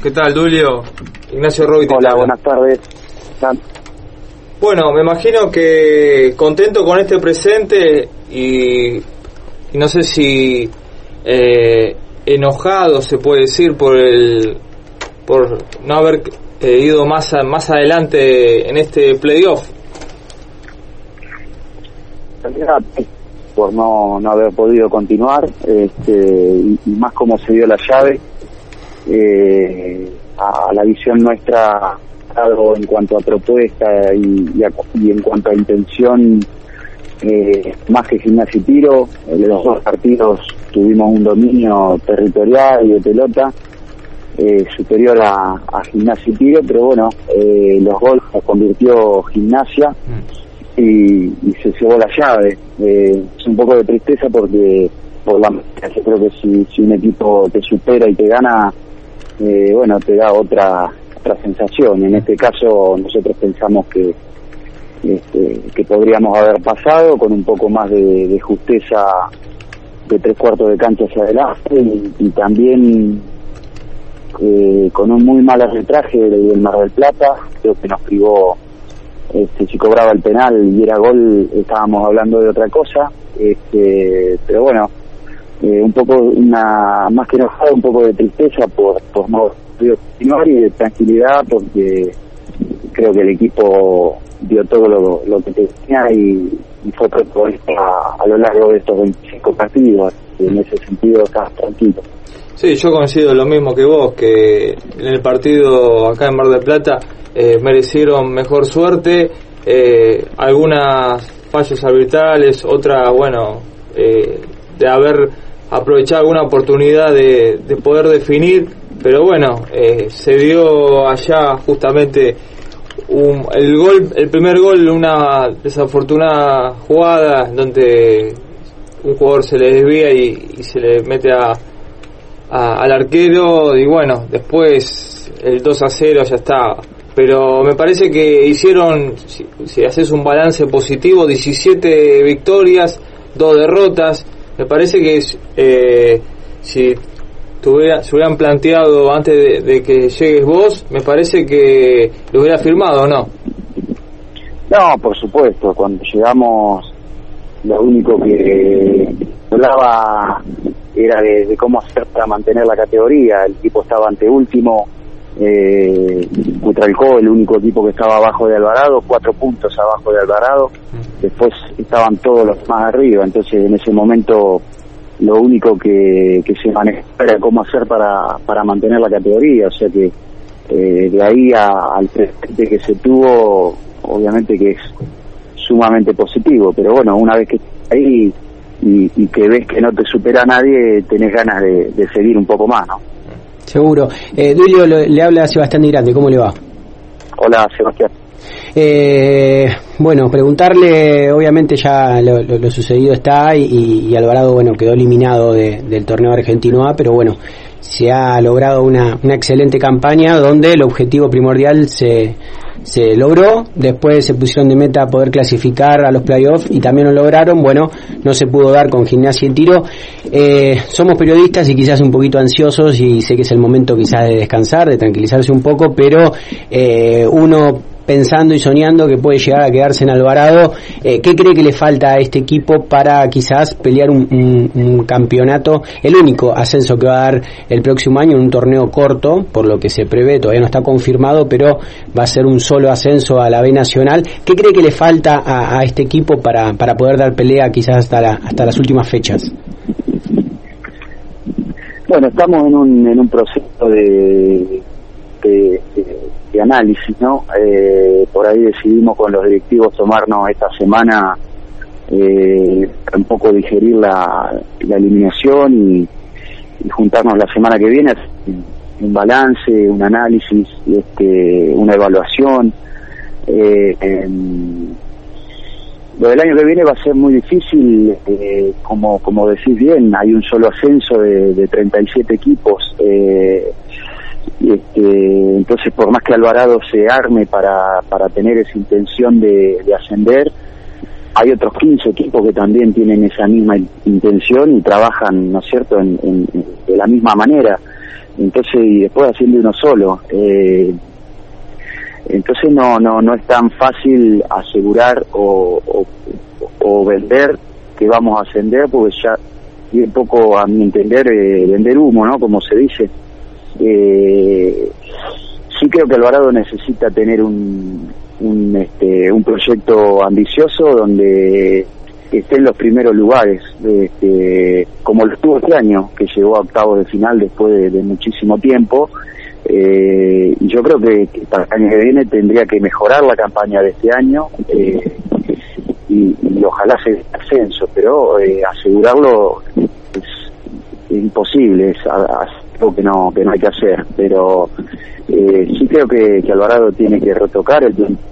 ¿Qué tal, Dulio? Ignacio Roy. Hola, buenas tardes. Bueno, me imagino que contento con este presente y no sé si enojado se puede decir por no haber ido más adelante en este playoff. Por no haber podido continuar, y más como se dio la llave, a la visión nuestra en cuanto a propuesta y en cuanto a intención, más que Gimnasia y Tiro. En los dos partidos tuvimos un dominio territorial y de pelota superior a Gimnasia y Tiro, pero bueno, los goles los convirtió Gimnasia y se llevó la llave. Es un poco de tristeza porque yo creo que si un equipo te supera y te gana, bueno, te da otra sensación. En este caso nosotros pensamos que podríamos haber pasado con un poco más de justeza de 3/4 de cancha hacia adelante y también con un muy mal arbitraje del Mar del Plata. Creo que nos privó, si cobraba el penal y era gol estábamos hablando de otra cosa, pero bueno, un poco más que enojado, un poco de tristeza por no poder continuar y de tranquilidad porque creo que el equipo dio todo lo que tenía y fue protagonista a lo largo de estos 25 partidos. En ese sentido estás tranquilo. Sí, yo coincido lo mismo que vos, que en el partido acá en Mar del Plata merecieron mejor suerte, algunas fallos arbitrales, otra, bueno, de haber aprovechado alguna oportunidad de poder definir, pero bueno, se dio allá justamente el primer gol, una desafortunada jugada donde un jugador se le desvía y se le mete al arquero, y bueno, después el 2-0 ya está. Pero me parece que hicieron, si haces un balance positivo, 17 victorias, 2 derrotas. Me parece que si se hubieran planteado antes de que llegues vos, me parece que lo hubiera firmado, ¿no? No, por supuesto. Cuando llegamos, lo único que hablaba era de cómo hacer para mantener la categoría. El equipo estaba anteúltimo, Cutralcó, el único equipo que estaba abajo de Alvarado, 4 puntos abajo de Alvarado. Después estaban todos los más arriba. Entonces en ese momento lo único que se manejaba era cómo hacer para mantener la categoría. O sea que de ahí al presente que se tuvo, obviamente que es sumamente positivo. Pero bueno, una vez que estás ahí y que ves que no te supera nadie, tenés ganas de seguir un poco más, ¿no? Seguro. Dulio, le habla Sebastián Di Grande, ¿cómo le va? Hola, Sebastián. Bueno, preguntarle, obviamente ya lo sucedido está y Alvarado, bueno, quedó eliminado del torneo argentino A, pero bueno, se ha logrado una excelente campaña donde el objetivo primordial se logró. Después se pusieron de meta poder clasificar a los playoffs y también lo lograron. Bueno, no se pudo dar con Gimnasia y Tiro. Somos periodistas y quizás un poquito ansiosos y sé que es el momento quizás de descansar, de tranquilizarse un poco, pero uno pensando y soñando que puede llegar a quedarse en Alvarado, ¿qué cree que le falta a este equipo para quizás pelear un campeonato, el único ascenso que va a dar el próximo año, un torneo corto, por lo que se prevé, todavía no está confirmado, pero va a ser un solo ascenso a la B Nacional? ¿Qué cree que le falta a este equipo para poder dar pelea quizás hasta las últimas fechas? Bueno, estamos en un proceso de análisis, ¿no? Por ahí decidimos con los directivos tomarnos esta semana un poco digerir la eliminación y juntarnos la semana que viene, un balance, un análisis, una evaluación. Lo del año que viene va a ser muy difícil, como decís bien, hay un solo ascenso de 37 equipos. Entonces, por más que Alvarado se arme para tener esa intención de ascender, hay otros 15 equipos que también tienen esa misma intención y trabajan, ¿no es cierto?, de la misma manera. Entonces, y después haciendo uno solo. Entonces no es tan fácil asegurar o vender que vamos a ascender, porque ya tiene un poco, a mi entender, vender humo, ¿no?, como se dice. Sí creo que Alvarado necesita tener un proyecto ambicioso donde esté en los primeros lugares, como lo estuvo este año, que llegó a octavos de final después de muchísimo tiempo. Y yo creo que para el año que viene tendría que mejorar la campaña de este año, y ojalá se dé ascenso, pero asegurarlo es imposible, es algo que no hay que hacer. Pero sí creo que Alvarado tiene que retocar el plan,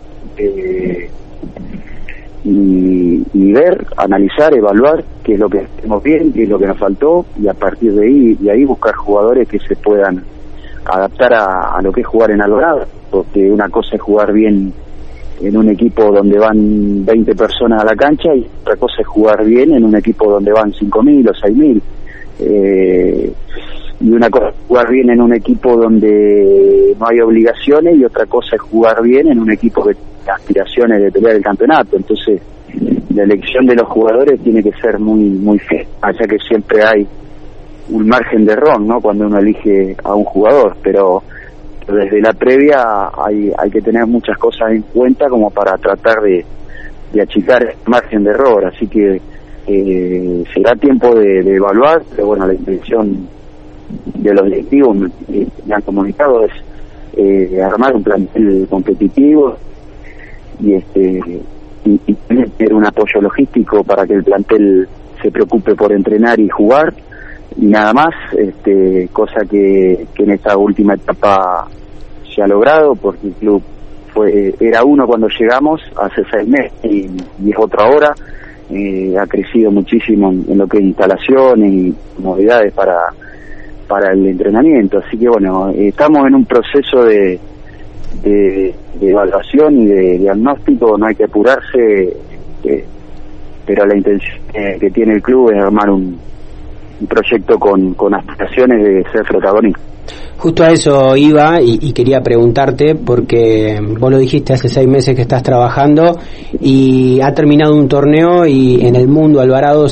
y ver, analizar, evaluar qué es lo que hacemos bien, qué es lo que nos faltó, y a partir de ahí buscar jugadores que se puedan adaptar a lo que es jugar en Alvarado, porque una cosa es jugar bien en un equipo donde van 20 personas a la cancha, y otra cosa es jugar bien en un equipo donde van 5.000 o 6.000. Y una cosa es jugar bien en un equipo donde no hay obligaciones, y otra cosa es jugar bien en un equipo que tiene aspiraciones de pelear el campeonato. Entonces, la elección de los jugadores tiene que ser muy fea, ya que siempre hay un margen de error, ¿no?, cuando uno elige a un jugador, pero desde la previa hay que tener muchas cosas en cuenta como para tratar de achicar el margen de error. Así que será tiempo de evaluar, pero bueno, la intención de los directivos me han comunicado es armar un plantel competitivo y tener un apoyo logístico para que el plantel se preocupe por entrenar y jugar, y nada más, cosa que en esta última etapa se ha logrado, porque el club era uno cuando llegamos hace 6 meses y es otro ahora. Ha crecido muchísimo en lo que es instalaciones y comodidades para el entrenamiento, así que bueno, estamos en un proceso de evaluación y de diagnóstico. No hay que apurarse, pero la intención que tiene el club es armar un proyecto con aspiraciones de ser protagonista. Justo a eso iba y quería preguntarte, porque vos lo dijiste, hace 6 meses que estás trabajando y ha terminado un torneo, y en el mundo Alvarado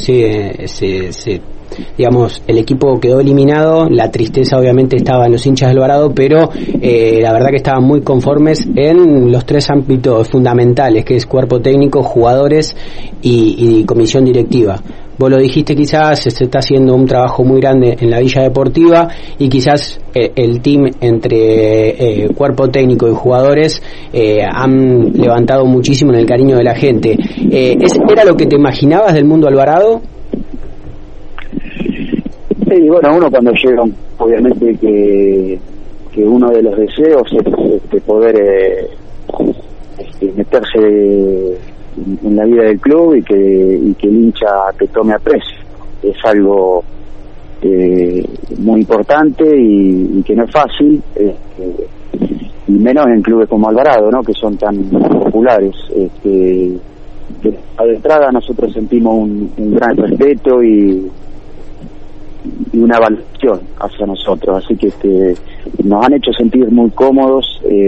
digamos, el equipo quedó eliminado. La tristeza obviamente estaba en los hinchas de Alvarado, pero la verdad que estaban muy conformes en los 3 ámbitos fundamentales, que es cuerpo técnico, jugadores y comisión directiva. Vos lo dijiste, quizás se está haciendo un trabajo muy grande en la Villa Deportiva, y quizás el team entre cuerpo técnico y jugadores han levantado muchísimo en el cariño de la gente. ¿Era lo que te imaginabas del mundo Alvarado? Sí, bueno, uno cuando llega, obviamente que uno de los deseos es poder meterse en la vida del club y que el hincha te tome aprecio. Es algo muy importante y que no es fácil, y menos en clubes como Alvarado, ¿no?, que son tan populares. De entrada nosotros sentimos un gran respeto y una valoración hacia nosotros, así que nos han hecho sentir muy cómodos,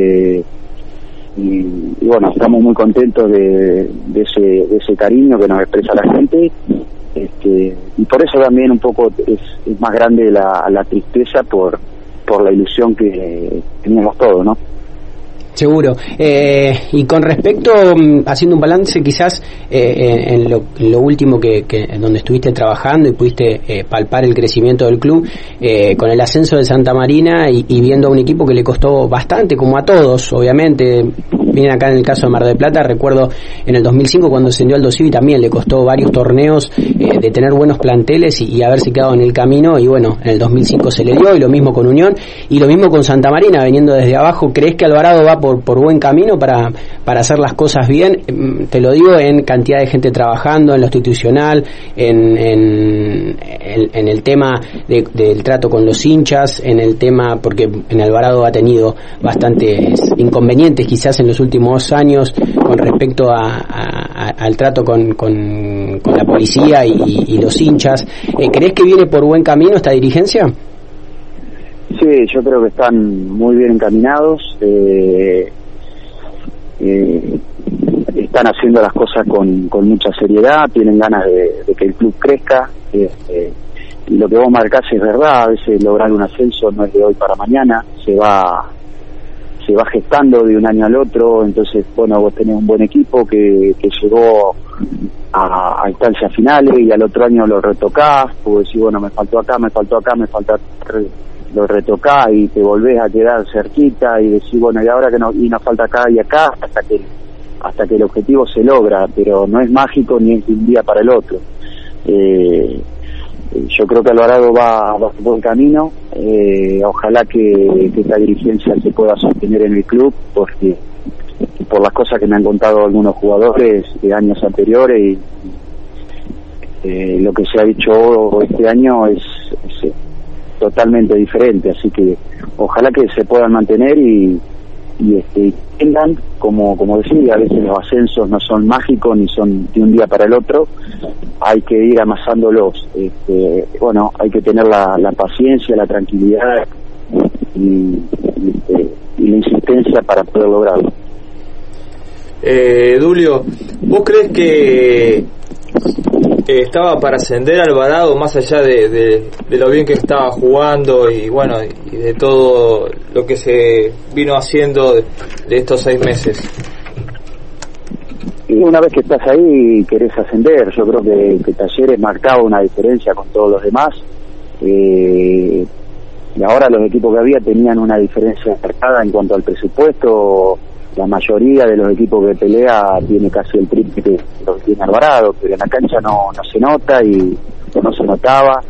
y bueno, estamos muy contentos de ese cariño que nos expresa la gente, y por eso también un poco es más grande la tristeza por la ilusión que teníamos todos, ¿no? Seguro. Y con respecto, haciendo un balance quizás en lo último que donde estuviste trabajando y pudiste palpar el crecimiento del club, con el ascenso de Santa Marina y viendo a un equipo que le costó bastante, como a todos, obviamente. Bien, acá en el caso de Mar del Plata, recuerdo en el 2005 cuando ascendió al Dosivi también le costó varios torneos de tener buenos planteles y haberse quedado en el camino, y bueno, en el 2005 se le dio, y lo mismo con Unión, y lo mismo con Santa Marina, veniendo desde abajo. ¿Crees que Alvarado va por buen camino para hacer las cosas bien? Te lo digo en cantidad de gente trabajando, en lo institucional, en el tema del trato con los hinchas, en el tema, porque en Alvarado ha tenido bastantes inconvenientes quizás en los últimos años con respecto a al trato con la policía y los hinchas. ¿Crees que viene por buen camino esta dirigencia? Sí, yo creo que están muy bien encaminados, están haciendo las cosas con mucha seriedad, tienen ganas de que el club crezca, y lo que vos marcás es verdad, a veces lograr un ascenso no es de hoy para mañana, se va gestando de un año al otro. Entonces, bueno, vos tenés un buen equipo que llegó a instancias finales y al otro año lo retocás, porque decís, bueno, me faltó acá, lo retocás y te volvés a quedar cerquita y decís, bueno, y ahora que nos falta acá y acá, hasta que el objetivo se logra, pero no es mágico ni es de un día para el otro. Yo creo que Alvarado va por buen camino, ojalá que esta dirigencia se pueda sostener en el club, porque por las cosas que me han contado algunos jugadores de años anteriores y lo que se ha dicho este año es totalmente diferente, así que ojalá que se puedan mantener y tengan, como decía, a veces los ascensos no son mágicos ni son de un día para el otro, hay que ir amasándolos, bueno, hay que tener la paciencia, la tranquilidad y la insistencia para poder lograrlo. Dulio, ¿vos crees que estaba para ascender Alvarado, más allá de lo bien que estaba jugando y bueno, y de todo lo que se vino haciendo de estos 6 meses? Y una vez que estás ahí querés ascender, yo creo que Talleres marcaba una diferencia con todos los demás, y ahora los equipos que había tenían una diferencia marcada en cuanto al presupuesto. La mayoría de los equipos que pelea tiene casi el triple que lo que tiene Alvarado, pero en la cancha no se nota y no se notaba,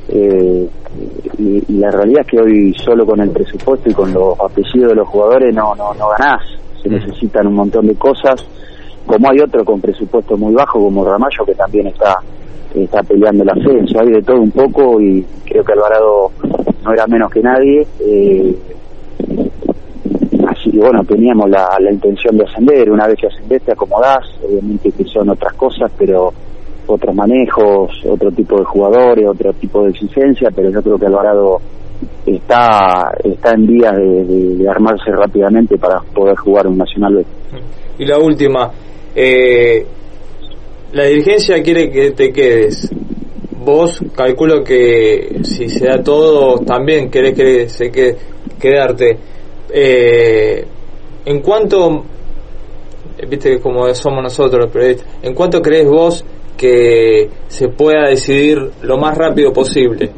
y la realidad es que hoy solo con el presupuesto y con los apellidos de los jugadores no ganás, se necesitan un montón de cosas, como hay otro con presupuesto muy bajo como Ramallo, que también está peleando el ascenso, hay de todo un poco y creo que Alvarado no era menos que nadie, así que bueno, teníamos la intención de ascender. Una vez que ascendés te acomodás, obviamente que son otras cosas, pero otros manejos, otro tipo de jugadores, otro tipo de exigencia, pero yo creo que Alvarado está en vías de armarse rápidamente para poder jugar un Nacional B. Y la última, la dirigencia quiere que te quedes. Vos calculo que si se da todo también querés que se quedarte. En cuanto, viste como somos nosotros los periodistas, ¿en cuánto crees vos que se pueda decidir lo más rápido posible?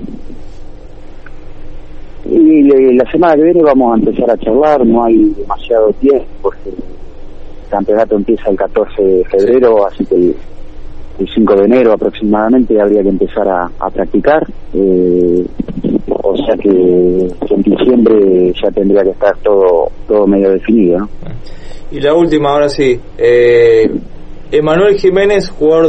Y la semana que viene vamos a empezar a charlar, no hay demasiado tiempo porque el campeonato empieza el 14 de febrero, así que el 5 de enero aproximadamente habría que empezar a practicar, o sea que en diciembre ya tendría que estar todo medio definido, ¿no? Y la última, ahora sí, Emanuel Jiménez, jugador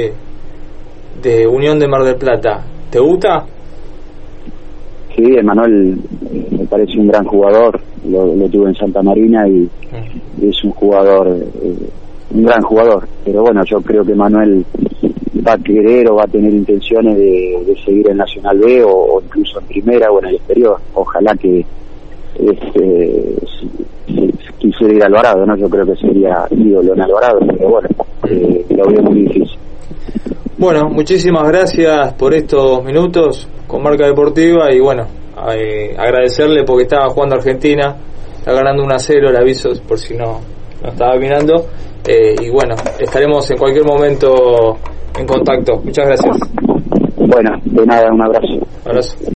de Unión de Mar del Plata, ¿te gusta? Sí, Emanuel me parece un gran jugador, lo tuve en Santa Marina y es un jugador, un gran jugador, pero bueno, yo creo que Emanuel va a querer o va a tener intenciones de seguir en Nacional B o incluso en primera o en el exterior. Ojalá que si quisiera ir a Alvarado, ¿no? Yo creo que sería ídolo en Alvarado, pero bueno, lo veo muy difícil. Bueno, muchísimas gracias por estos minutos con Marca Deportiva y bueno, agradecerle porque estaba jugando Argentina, está ganando 1-0, el aviso por si no estaba mirando, y bueno, estaremos en cualquier momento en contacto. Muchas gracias. Bueno, de nada, un abrazo.